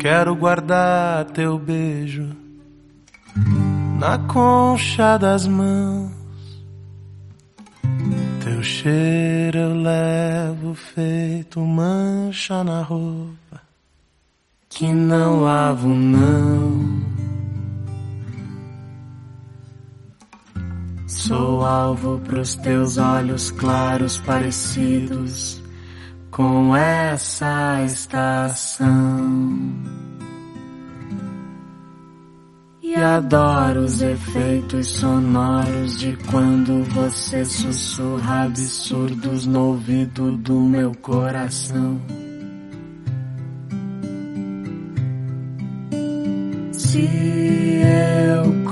quero guardar teu beijo na concha das mãos. Teu cheiro eu levo feito mancha na roupa que não lavo não. Sou alvo pros teus olhos claros parecidos com essa estação. E adoro os efeitos sonoros de quando você sussurra absurdos no ouvido do meu coração. Se eu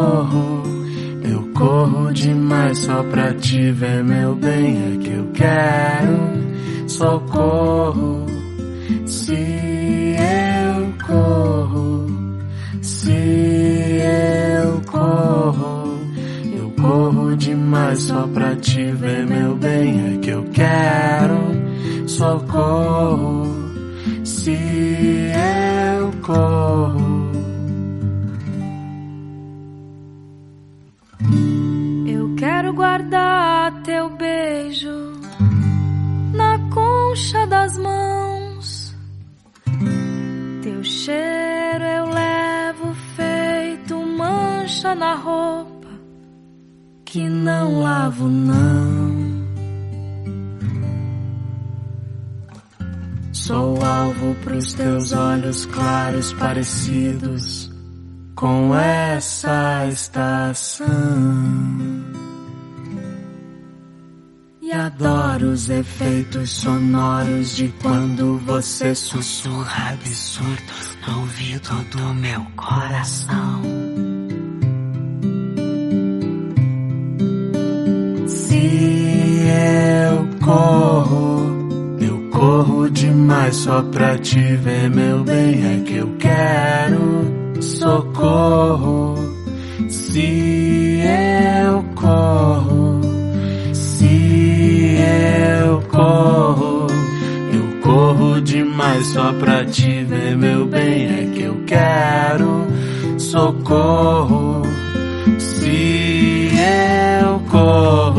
corro demais só pra te ver, meu bem, é que eu quero socorro. Se eu corro demais só pra te ver, meu bem, é que eu quero socorro. Se eu corro, eu quero guardar teu beijo na concha das mãos. Teu cheiro eu levo feito mancha na roupa que não lavo não. Sou alvo pros teus olhos claros parecidos com essa estação. E adoro os efeitos sonoros de quando você sussurra absurdos no ouvido do meu coração. Se eu corro demais só pra te ver, meu bem, é que eu quero socorro. Se eu corro demais só pra te ver, meu bem, é que eu quero socorro. Se eu corro